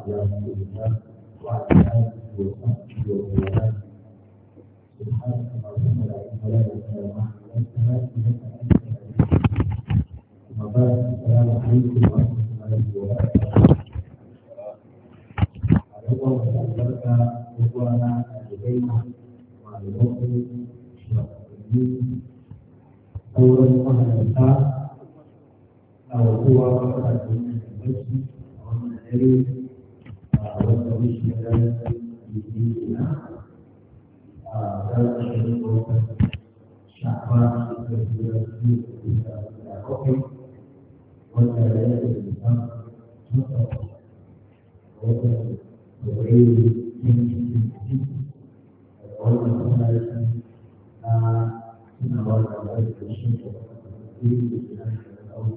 على رسول الله وعلى آله وصحبه وسلم سبحانك اللهم لا علم لنا إلا ما علمتنا إنك أنت العليم. أما بعد السلام عليكم ورحمة الله وبركاته. أيضا البركة إخوانا لدينا معلومات شرعية أولا قبل الإنسان أو هو قبل المسجد أو النبي والنبي صلى الله عليه dalam seluruh syahwat berbulan bisa kopi, wajahnya bisa contoh, wajah beri ini, wajah mengalihkan, menawar dari sisi ini dengan tahu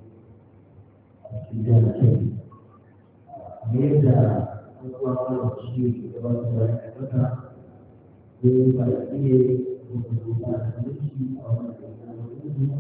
tidak ada. Beda, kalau sih kalau kita Jadi bukan solusi orang yang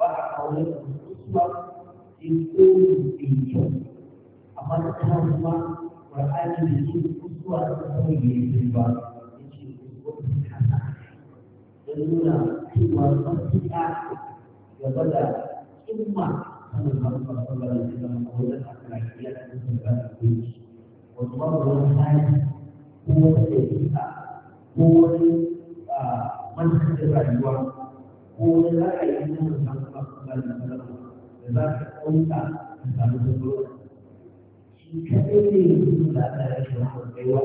ba a kawo da kusurwa sai kowane ɗaya amma da ta kuma ƙwar'ani da ke kusurwa da kawai da ya ba ya ce kusurwa ta kasa don nuna cewa mafita gaba da kimma sanin masu ɓangaren da zama a wajen akalakiya da kuma da ta kuci wasu babu wani hali ko wata ɗabi'a ko wani manhajar rayuwa ko wani ra'ayi na musamman ɓangaren da zama da za ka ɗauka ka samu dogaro shi kaɗai ne yanzu da ana rashin wani baiwa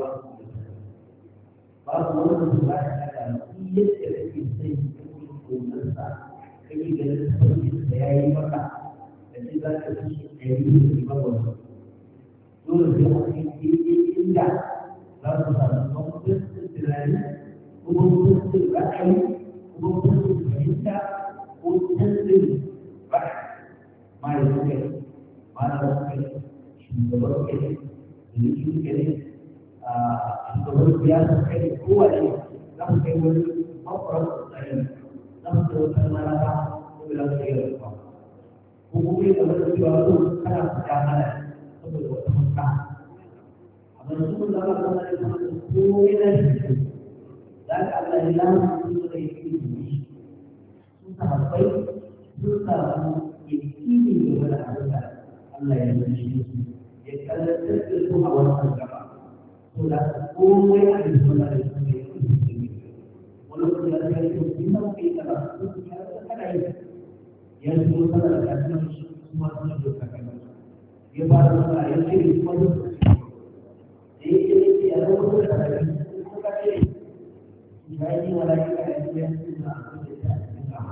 babu wani mutum ba ya kada shi yadda kake sai kake konarsa kake ganin sauƙinsa ya yi maka da shi za ka kashe ɗari da ke magwata dole sai a kai inda za su samu bambancin tunani ko bambancin ra'ayi ko bambancin fahimta ko canjin ra'ayi ma da suka yi ma da suka yi shugaban kai da rikin kai shugaban siyasa kai kowane za su kai wani makwarar tsari za su kai wata maraba ko da su yi rasuwa ko kuma yi kamar da cewa so kana fita mana saboda wata fuska amma da su zama kuma da kuma da komai na shi za ka Allah ya lamu su da ya fi yi sun sahabbai sun samu yakini game da abin da Allah ya yi shi ya kallatar da su a wannan gaba to da komai a da su da su ne wani kuma ya ce ko ina ko ina ba su ya kada yi ya ce ko sana da kafin su kuma su da kafin ya ba da mana ya ce kuma da su ya ce ya zo ko da kafin ko ka ce ya yi wala ya ka ya ce na ko da ta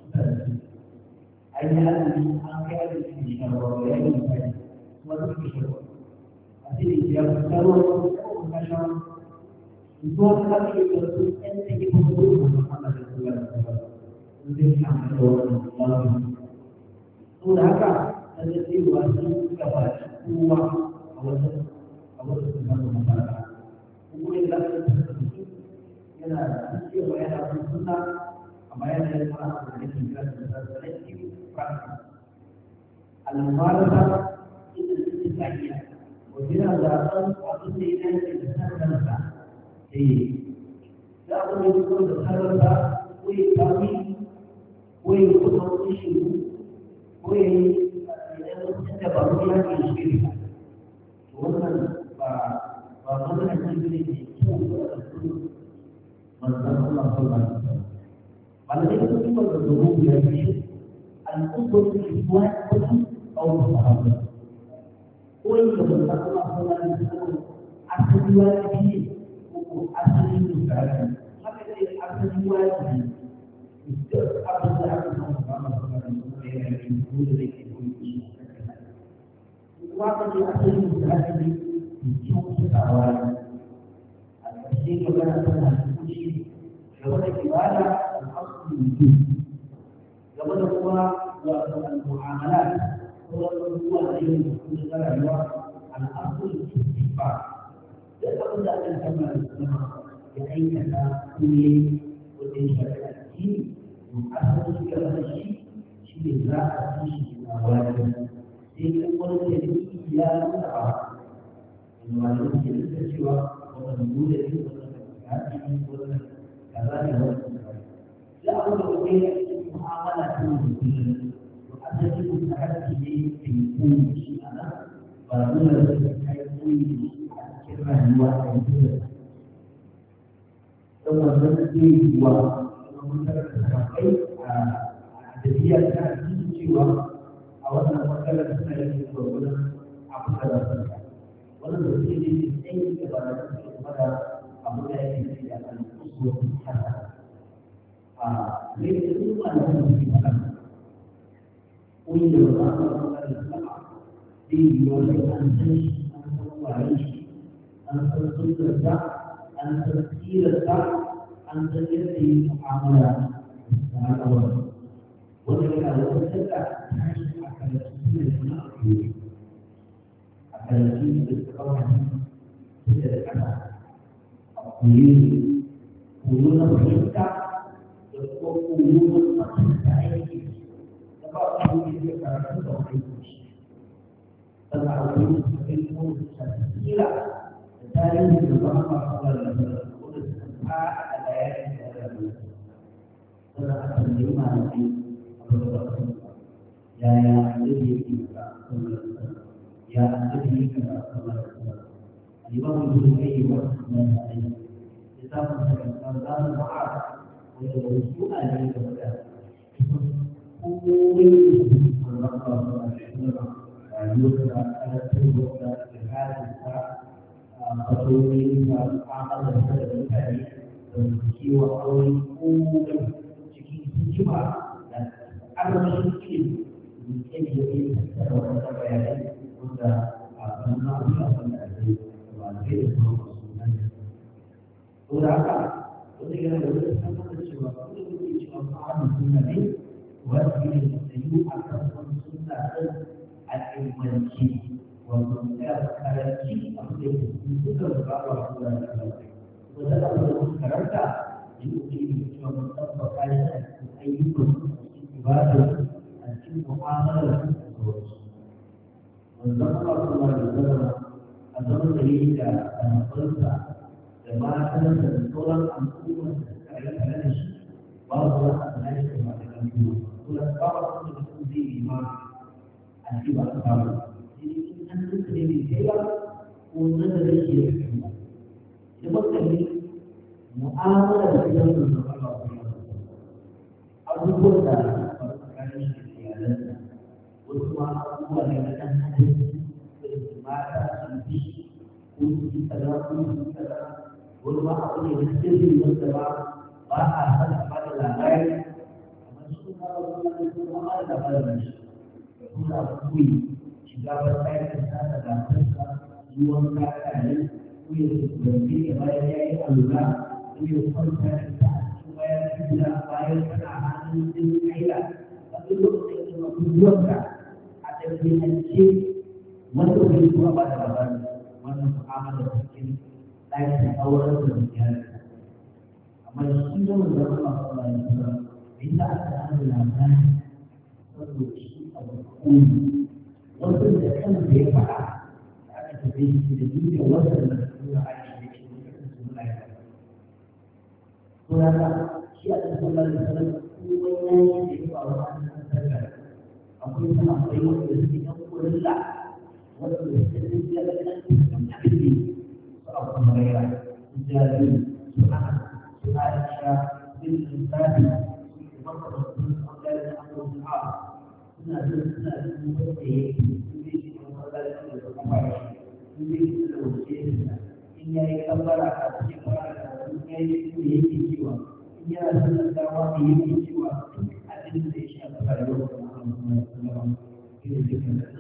ai ya azumi an kai azumi shi ne ya yi mutane kuma su ke shi asiri ya fitarwa ko kasha itu akan itu entiti pembunuh anak itu untuk yang orang sudah kan ada situasi kepada uang awal tentang masyarakat kemudian dalam itu ya siapa yang harus tuntas apa yang ada dalam tingkat selektif praktis al-mumarasah itu saja kemudian datang waktu ini kita za a yi kuma da sarrafa ko ya kami ko ya kuma wani shiru ko ya yi lokacin da ba mu ya ke shiri wannan ba mana kan ne ke kyau da su manzan Allah sallallahu alaihi wasallam malamai sun yi wanda zuwa ya yi al'ummar da ke kuwa kuma au sahabbai ko yi da manzan Allah sallallahu alaihi wasallam asali wajibi asalin misali haka ne asalin wajibi duk abin da aka samu ba ma kuma da kuma ya yi dole da ke koyi shi kuma haka ne asalin misali ne da kyau kitawa a ƙarshe magana tana hukunci game da ibada al'asul wujud game da kuma wato al-mu'amalat sauran abubuwa da yin da kuma rayuwa al'asul istighfar dan abin da aka kama ya aikata kulle wajen shari'a shi asalin shi gaba da shi ne za a ci shi a wajen sai kuma wani da ya nuna ba wani wani ke nuna cewa wani nuna ne wani kafi wani kaza ne wani da abin da kuma ya ce mu'amala ta yi da kullum asali kuma haƙƙi ne ke koyi shi a nan ba nuna da kai koyi rayuwa a yanzu da wannan zai yi wa makarar da kafai a tafiya ta cikin cewa a wannan makarar suna yin gwagwadon abu da za su wannan da suke ne tsayin da ba da suke kuma da abu da yake ce da al'usu haka a mai da su ma da wani suke faɗa wani da ba za a makarar sama zai yi wani an san shi an san waye shi an san sunarsa an san tsirarsa an san yadda yi mu'amala da al'awar wanda yana da wata tsaka tashi a karatu da suna a karatu da kawai da kasa a koyo na fahimta da kuma koyo na fahimta aiki da ba su yi da karatu da wani kuci sannan akwai su kai kuma su shafi kila da tarihin da ba ma kula da wanda suka fara da bayanin da ya rabu sannan aka yi malamai a lokacin yaya annabi yake da sallar ya annabi yake da sallar الإمام ابن القيم رحمه الله عليه كتاب الأرزاق المعاد والوصول عليه وكذا كل الرقم يقرأ على التوبة بهذه الساعة قطوي وعمل السبب الثاني والمسكي وقوي كل شيء سجوا أمر شيء من كل يوم تكثر وتتبع عليه وذا من الله Saboda haka wanda yana da wani tabbatar da cewa kuma da ke cewa fa'amun sunna ne wanda ne da yi a kan wani sunna ɗin a ilmanci wato ya karanci a da ke suka zuba wa suna da kuma da da kuma karanta yi ƙoƙari da cewa mun tabbata shi a cikin ayyukan a cikin ibadar a cikin mu'amalar da sauransu. Wannan Allah kuma da zama a zaman da yi da ɗanɓarsa da matansa da sauran al'ummar da suka yi tare da shi babu wani abu na shi ba da ƙarfi ba da babu wanda mutum zai yi ma a ci ba a samu sai in an duka ne mai kai ba ko nan da zai iya kai ba idan muka yi mu'amala da gidan da suka ba abubuwan da ba su tsakanin shi da iyalansa wasu ma abubuwa ne na ɗan adam mata sun fi ko su yi kaza ko su yi kaza wani ma abu ne na sirri wanda ba a san a bada labari amma su ma ba su da su ma da labarin da shi kuma a kuyi shiga ba sai ka sa da labarsa zuwan kakare ko ya zurfi ya bayan ya yi alura ko ya kwanta da ta kuma ya fita bayan kana hannun jin kaila a duk lokacin da abubuwanka a ɗabi'ance wanda bai kuma ba da labari wannan mu'amala da cikin ɗakin auren da iyali amma shi ne wanda Allah sallallahu alaihi wasallam bai ta aka hana labari saboda shi abu koyi wanda da kansa ya faɗa da aka tafi shi da dukkan wanda da suna aiki da ke dukkan su muna yi to ya ka shi a cikin sallallahu alaihi wasallam komai ya yi da ya faru a cikin sallar akwai kuma akwai wanda suke ɗan kurilla wanda suke tafiya da kan abin su abu maraira su jari su ana su aisha bin lissafi su makamantan ɓangaren abubuwan a suna jin suna jin wanda ya yi su zai shi wani ɓangaren da su kuma ya su zai shi da wuce da in ya yi kambara a cikin fara da in ya yi su da yake cewa in yana sanar dawa da yake cewa duk abin da ya shafi rayuwar da kuma ya sallama irin dukkan da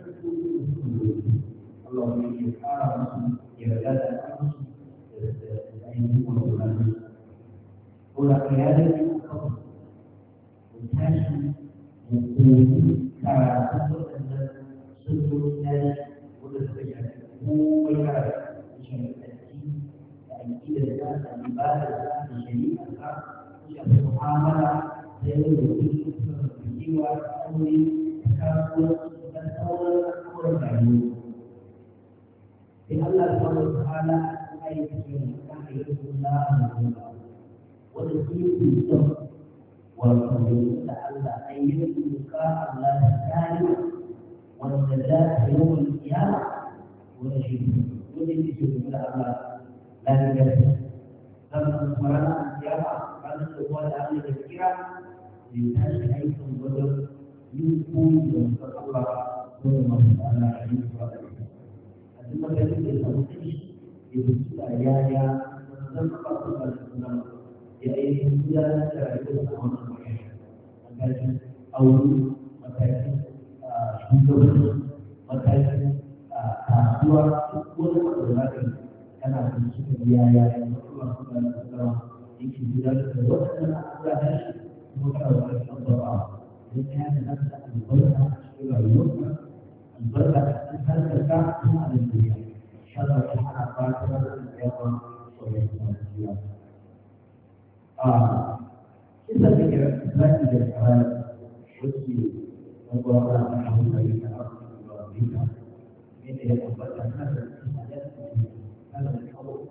Allah ya kara musu yarda da musu da ainihin wani ko da ka yada ne kawai mu tashi mu koyi karatu waɗannan sunoni na wanda suka shafi komai karatu da shafi addini da aƙidar da da ibadar da da shari'a ka shafi mu'amala da yau da kullum da zamantakewa da aure da kasuwanci da sauran al'amuran rayuwa إن الله سبحانه وتعالى لا يمكن أن يكون الله مولى والدين بالصبر والقبول لعل أن يكون لقاء الله تعالى والنجاة يوم القيامة ونجد إلى الله لا يجوز لما مرنا القيامة قال الله تعالى كثيرا للناس حيث بدر يكون الله سبحانه وتعالى عليه وسلم maka da sauki da suka yaya zan kafa da sunan ya yi gudanar da rayuwar da wannan magana matakin aure matakin shugabanci matakin kasuwa wani wanda za ka kana da suka yaya da kuma kuma da sunan yake gudanar da waɗannan abubuwa da shi kuma kana da wani abubuwa don ya da nasa albarka a cikin rayuwarka البركة تنتهي ثم على الدنيا شر سبحانه فاتنا اليوم ويوم إذا ذكر إثبات الجواب وجه وقال له بين أرض وربك من يتبت هذا هذا الحوض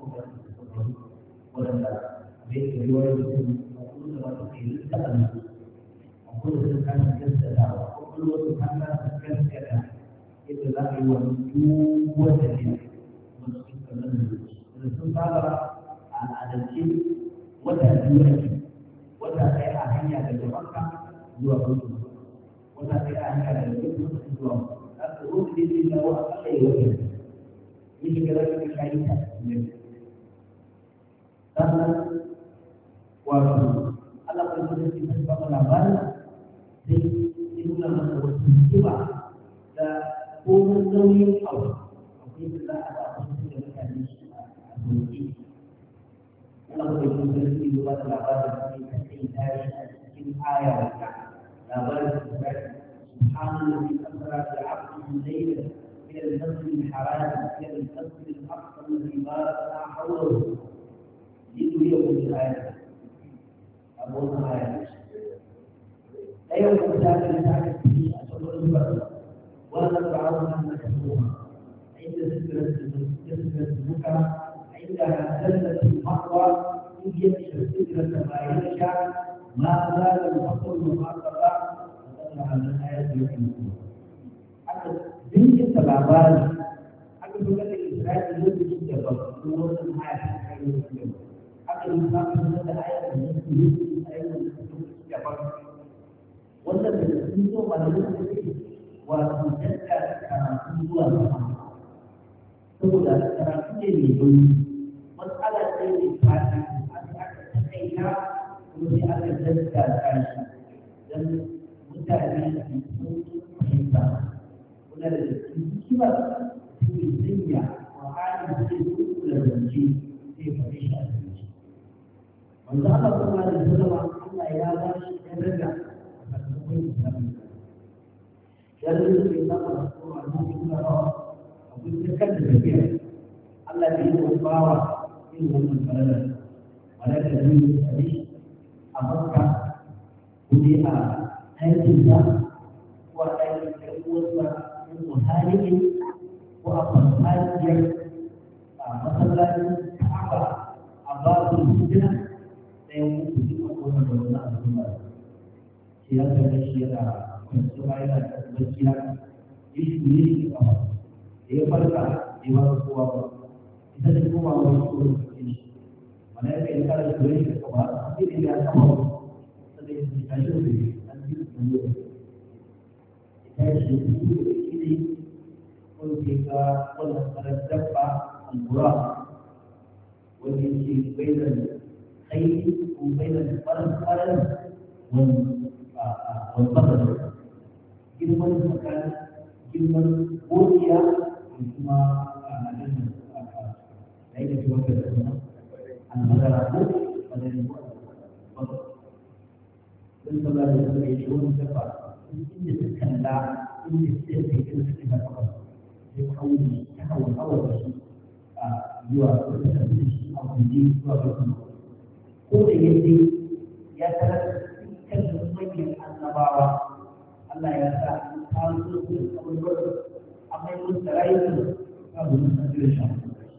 ولما بيت رواية وكل ما تقيل التأمل وكل كان كذا وكل كان كذا إذا لا يوجد وجه sun saba a al'adance wata biyu ake wata ɗaya a hanya daga makka zuwa kudu wata ɗaya a hanya daga kudu zuwa haka ruwan da zai dawo a ƙasa ya wata yi shiga za ka shayi ta sannan wato Allah bai zo da cikin ba labarin sai nuna masa wasu hikima da komai nauyin abu akwai da za a ba a wasu da mutane doki Allah bai zo da cikin ba labarin sai ka kai tashi a cikin aya wata labarin da subhanallahi asra bi 'abdihi laylan إلى المسجد الحرام إلى المسجد الأقصى الذي باركنا حوله لنريه من آياته أبونا آياته لا يوم ذاك لذاك فيه أسأل البر ولا فرعون أن تكفوها عند سكرة البكرة عندها زلة المأوى إذ يكشف سكرة ما يخشى ما زال البصر مخاطبا وطلع من آيات يحملون jinkirta labari aka fi kada Isra'ila lokacin da ba su wannan aya ta kai lokacin aka yi samun da aya da yake yi a yau da su da ba wannan da sun so ba da lokacin wato dadda karatu zuwa sama saboda karatu ne mai nauyi matsala ce mai fadi aka takaita kuma sai aka dadda kashi don mutane su fahimta da hikima ke sanya wa halin zai zuku da zance zai faɗi shi a zance. Wanda aka kuma da zama Allah ya ba shi daraja a sakamakon islami. Ya zai zai zama da kuma a cikin rawa a kusa kan da tafiya. Allah ya yi wa bawa yin wannan falalar. Malaka zai yi tsari a Makka kuma a aikinsa ko a aikin ɗan وهذه وأفضل هذه مثلا كعبة أبواب الهجرة لا يمكن أن يكون هناك أبواب سياسة الشيعة والسماعية والسياسة يشمل الأمر يفرق ديوان القوى إذا القوى والشؤون ولكن إذا كان الجويش القوى أكيد إذا أمر سيجب أن يكون ketika terdapat al-Qur'an والتي بين الخير وبين الفرد والبطل جمل مكان جمل بوديا ثم ليس في وقت المدرسة pada dan sebagai itu cepat ini sekendak ini sekitar يحول أول شيء أو تجيب كل يدي يتكلم من النبارة الله يسعى قال أما يقول سرائر قالوا نسجل الشام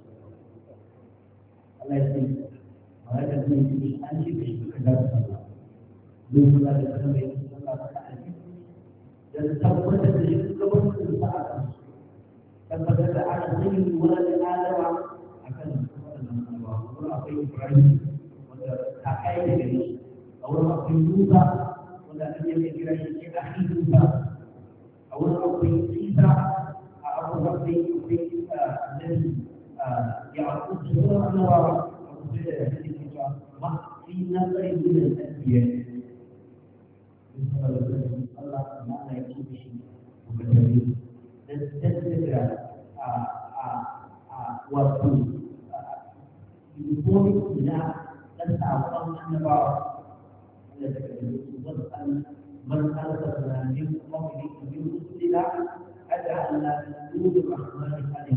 الله يسعى وهذا الذي أنشئ بشكل دون الله يسعى الله تعالى dan sampai dari kebenaran saat tabbatar da ana sanin wani alawa akan wannan Allah kuma akwai Ibrahim wanda ta kai da shi a wurin akwai Musa wanda ake kira shi ke akhi Musa a wurin akwai Isa a akwai annabi Yaqub zuwa annabawa akwai da yake cewa ma fi nazari min al-anbiya Allah ta'ala ya ce shi ubangiji dan segera waktu dibuat tidak tentang annabawa mereka sebenarnya memiliki tidak ada Allah itu rahmat yang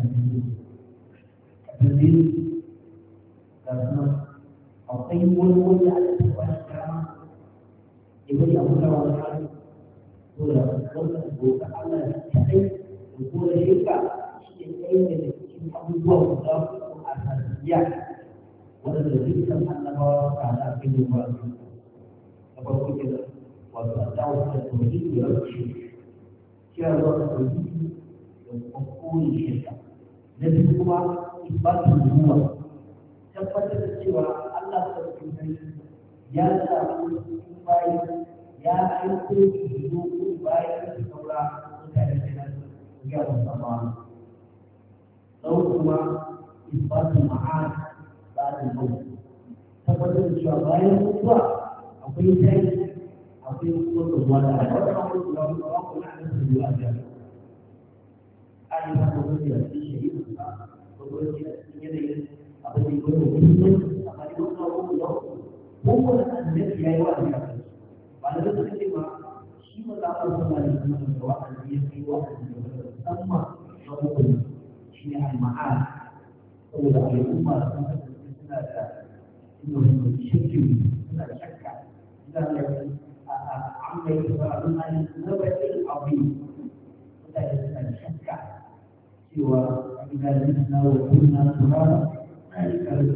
jadi karena apa yang boleh ada sesuatu sekarang ibu yang mula da wannan bauta Allah ne kaɗai da kuma shirka shi ne ɗaya daga cikin abubuwan guda uku a tarbiyya wanda dukkan annabawa suka haɗa a cikin ruwa na farko kenan wato a dawo da tauhidi da rashin kira zuwa ga tauhidi da kuma koyi shirka na biyu kuma isbatun nubuwa tabbatar da cewa Allah ta cikin ya samu bayan ya aiko dokoki bayan da saura mutane kenan ga musamman sau kuma isbatun ma'ad ba da mutu tabbatar da cewa bayan mutuwa akwai tayi akwai kuma tsohuwa da wannan abubuwa da kuma kuma a nan su a jami'a a yi ba kuma da shi shi ba ko ko shi yanayin abin da yake muhimmanci amma da wannan abubuwa ko ko da annabi yayi wa da ba da duk da cewa shi ma za a zama da kuma da wa'azi ya kai wa'azi da musamman na hukumi shi ne al-ma'ad saboda al'umma sun kasance suna da ilimin shakki suna da shakka idan da amma yake ba abin an nabatin abin mutane suna da shakka cewa idan na wa kunna turaba na yi karfi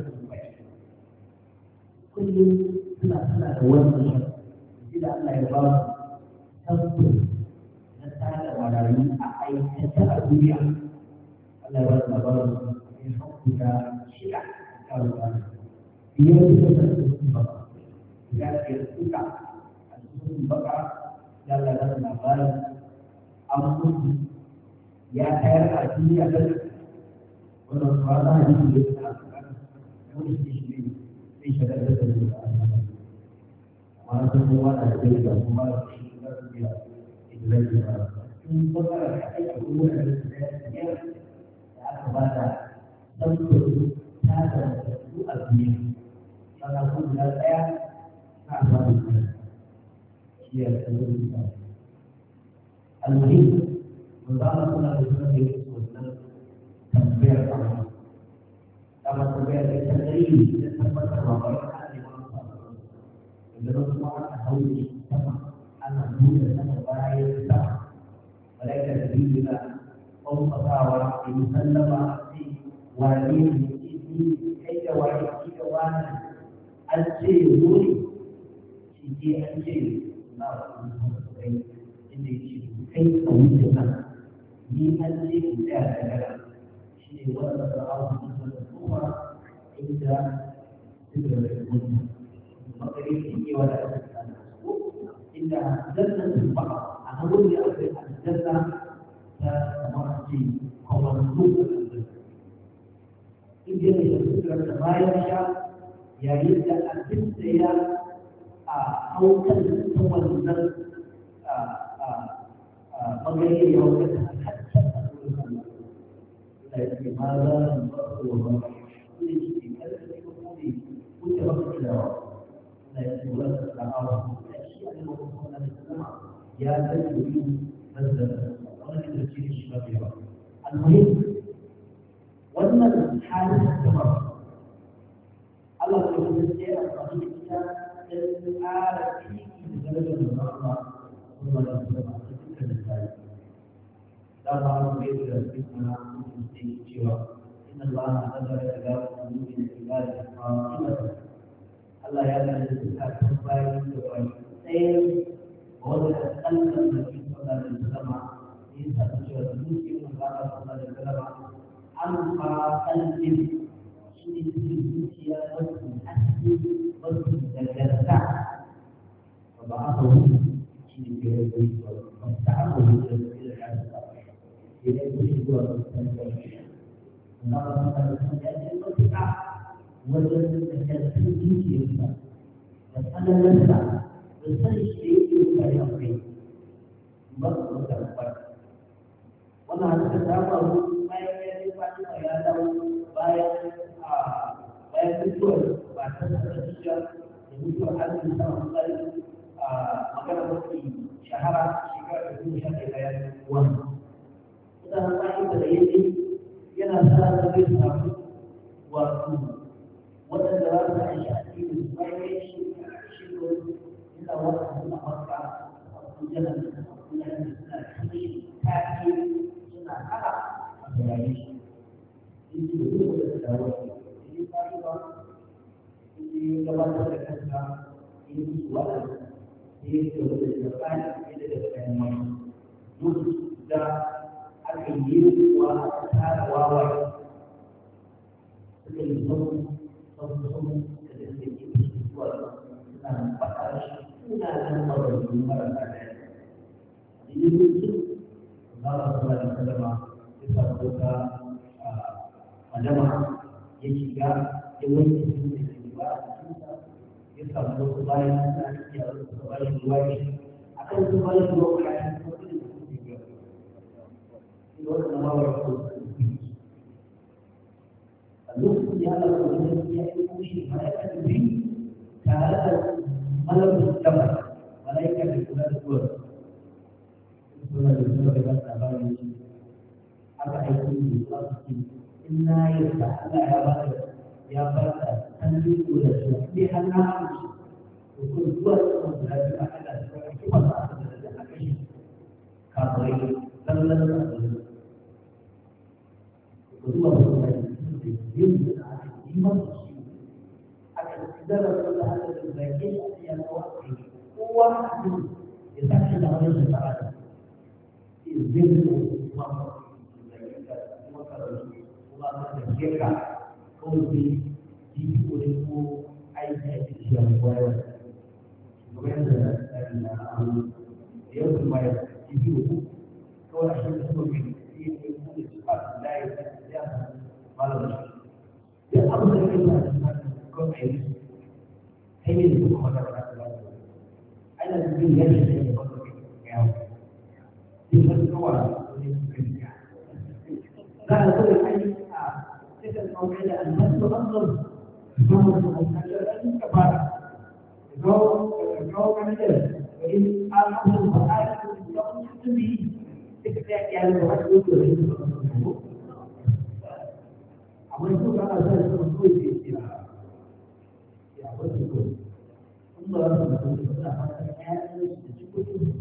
kullum suna da wannan shakka da Allah ya ba su tabbas na tada marayu a aikace a duniya Allah ya ba su labarin ya hakuta shida a kawo ba biyar da su ba ya ke suka a cikin baka ya Allah ya ba su labarin an mutu ya tayar a duniya da wannan suwa za a yi da ya sa wani shi ne zai shagar da su da Allah semua ada juga semua kita tidak tidak in bakar da ake kuma da ya kamata saboda ta da su a duniya sana kuma da tsaya na ba da shi ya tsaro da almuhim mutane suna da suna da wannan tambayar Allah kama tambayar da tarihi da tabbatar wa barka idan kuma aka haure sama ana nuna sama bayan sama malaika da biyu na kwamfasawa da musallama ce wane ne ce kai da wane shi da wane an ce ya zo ne shi ke an ce na wasu kai inda ya ce kai ka wuce nan ni an ce ku tsaya da gara shi ne wanda da abu da kuma inda suka da mutum makari cewa da aka tsana inda jannatul baqa ana wuri akwai aljanna ta kamar ce kawanzu inda ne da suka da bayan sha yayin da abin da ya a haukar ta wannan magana ya wuce ta hatta a wurin Allah da ya ce ma za su ba su wa ba su ne shi kada su kuma ne wuce ba su da يقول الأعراض الأشياء الموضوعة للسماء يا تدري نزل ولا تدري الشباب المهم وأن الحادث استمر الله يقول السيرة الصحيحة الآلة في درجة من الله ثم يسلم تلك الرسالة لا بعض غير ربنا سوى إن الله نظر إلى قلوب العباد قائمة Allah ya gane zukatan bayan da wani ɗaya wanda kalmar da ke faɗa da zama ya sa cewa zuciyar da ba ta faɗa da zama an fa kalbin shi ne cikin zuciya wasu haske wasu dagarta ba ba aka wuce shi ne ke da zuciya ba ta aka wuce da zuciya da kasa ya ne ko shi zuwa zuciya da kasa ba ba ta da zuciya da kasa wajen da karfin zuciyarsa da tsananinsa da san shi da yake kare akwai ba su da karfar wannan haka ta faru bayan ya yi fatima ya dawo bayan mutuwar ba ta da zuciya da mutuwar hannun sama tsari magana mafi shahara shekara da kuma sha ɗaya bayan wani mutanen bayan da yake yana sa da zai samu wato waɗanda za su aiki a cikin bayan shi yana wata suna maka a kujerar da dawo shi ba shi gabatar da kanka yi musu wa'azi sai ya ce wanda da tsari da da kayan mai duk da aka yi wa aka tara wawaye suka yi zama da da ke zuwa suna faɗa shi suna nan mabarci marasa ɗaya yi mutu za a zuwa da kalama ya samu wata alama ya shiga ya wanke su da ke ba a cikinsa ya samu wasu bayan suna cikin yawon su bayan ruwa ne a kan su bayan ruwa kayan su wani da su ke yau shi wata na mawar ko a lokacin ya ala wani ya yi kushe ma'aikatan biyu tare da malamin jama'a malaikar da kula da kuwa suna da suna da gasa bayan shi aka aiki da su ce in na yarda Allah ya ba da hannun ko da su ne hannun hannu to ko zuwa cikin da ya aka da su aka kuma sa aka da aka shi kafirai lallan da ko zuwa da yin da aka yi masa shi aka tsara da aka da zake shi ya kawo kowa ya tashi da wani shekara zai zo kuma kuma karatu kuma da keka kawai zai yi kodin ko aiki a cikin yawon kwayar kuma yadda na abu da yau kuma ya yi uku kawai a shi da kuma mai yi ne kuma da su fasu da ya malam shi da abu da kai ba su fasu kawai a yi kai ne da kuma magana da su ana da yin yadda da ya kwallo kai yawon in kawai wani gaskiya za a zo da kai a cikin kawai da annabi da annabi zama da alƙalin ka fara kawo kan da in an haɗu da aiki da wani mutumi duka ta yi da wani yau da yin amma yanzu ba a zai zama kawai da ya wata kawai in ba za su mutu da fata ya yi da cikin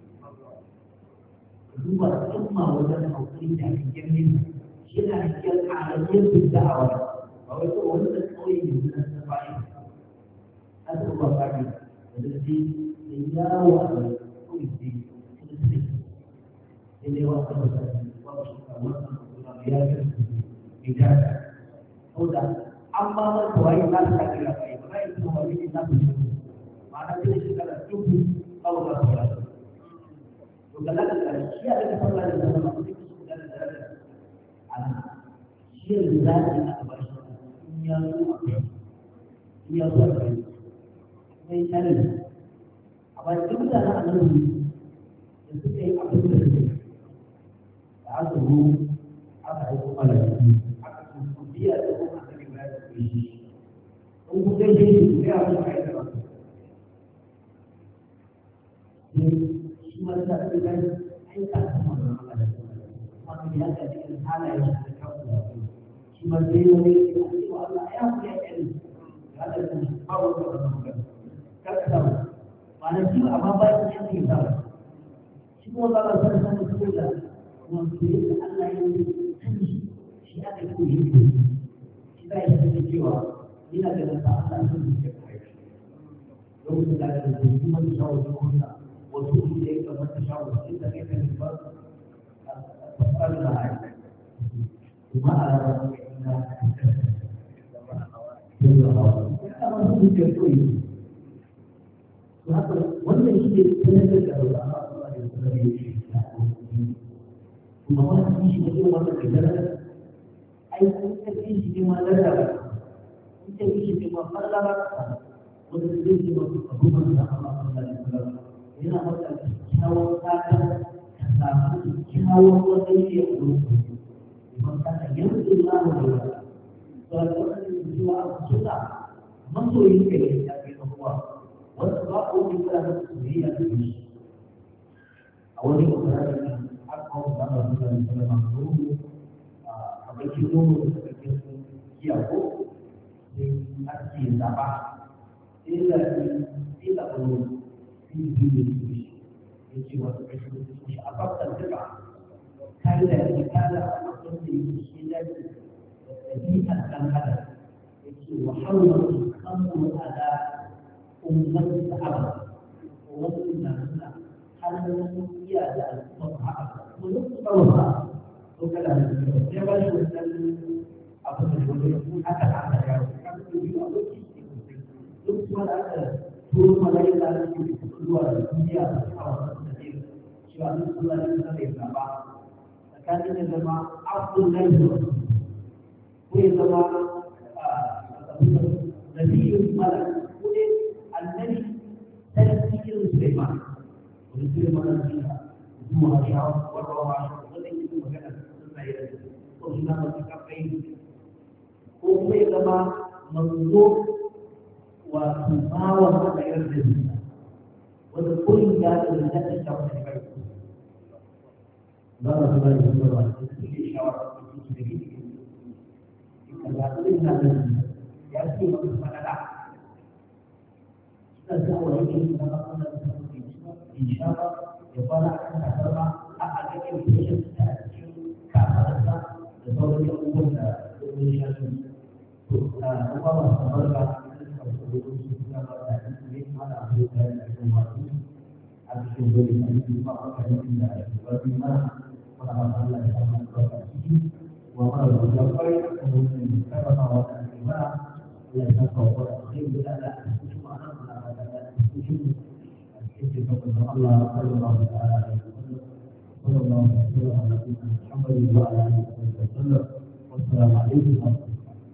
duba al'umma wajen haƙuri da cikin yana da kyau a hanyar da'awa ba wai ko wani da kawai ne na ta bayan an ta ba kare da zai da yawo a kawai sai da sai da ne wa ta ba ta ba shi ka wannan kuma ya ga ni da ko da amma ba to ai na ta kira kai ba ai to wani ne na ma'ana sai shi kada tuku ba ba ta وكذلك الأشياء التي صلى الله عليه وسلم على الشيء الذات الأكبر هي الضرب من شأنه أما إذا أنا أمره يستطيع أن يكون تعذره أضعف قلبه حتى الصوفية تكون عندك ما يستطيع ومن شيء يعرف حيث cuma satu kan kita semua ada maka dia jadi hal yang kita tahu cuma dia ini itu Allah yang punya ilmu ada power orang kata mana jiwa apa yang kita semua kalau sama sudah mungkin Allah yang siapa itu hidup kita yang jiwa ini adalah Allah yang kita lalu kita ada cuma jauh وتؤتي إليك من تشاء وتؤتي كيف الفرد فقال عنك وما على ربك إلا وأن يجد تنزل الله ثم قال في شيء مرة كذا أي كنت في شيء ما ذكر كنت في شيء ما قلب وتنزل في مكتوب الله yana maka kyawun fata ka samu kyawun wata yi a wurin kuma ka yanzu na mu da ba da wannan zuwa a suna masoyin ka ne ya kai kuwa wanda ba ko ni fara da soyayya da shi a wani kokarin da aka kawo da Allah subhanahu wa ta'ala a bakin nono da kake kiyawo sai ake zaba sai da ko يجي مش أفضل تبع كلا كلا أفضل الشيء ɗabi'ar ɗan adam yake wa hawla kamru ala ummati sahaba wannan na nuna har mun iya da al'umma haka ko duk tsawon ko kada ne ya ba shi wannan abu da wani haka aka yawo kan su yi a lokaci duk kuma da aka turo malaika da su zuwa da duniya a wannan da ne cewa Allah sallallahu alaihi wasallam ya zaba tsakanin da zama Abdullahi ko ya zama nabiyyun malak ko ne annabi tafsirin Sulaiman wani Sulaiman ne zuwa shawa warwa wannan yake magana sunna ya ko sunna ta kafai ko kuma ya zama manzo wa bawa da yarda wanda kullum ya da da ta wata kai ba da ba da ba da shi shawara da shi da ina da ya ce ba su fada da ta wani ne da ba da insha Allah ya fara kan karba a ga invitation ta cikin kafarsa da sauran abubuwan da zai shafi to kuma ba su barka da su suna ba da ne mana abu da ya yi masu a cikin dole ne kuma aka yi da wani ma wala ba Allah ya samu barka ciki wa ma da ya fara da mun karba wa da ma ya saka wa da sai da da kuma ana da cikin الله صلى الله تعالى عليه وسلم صلى الله عليه وسلم على سيدنا محمد وعلى اله وصحبه وسلم والسلام عليكم ورحمه الله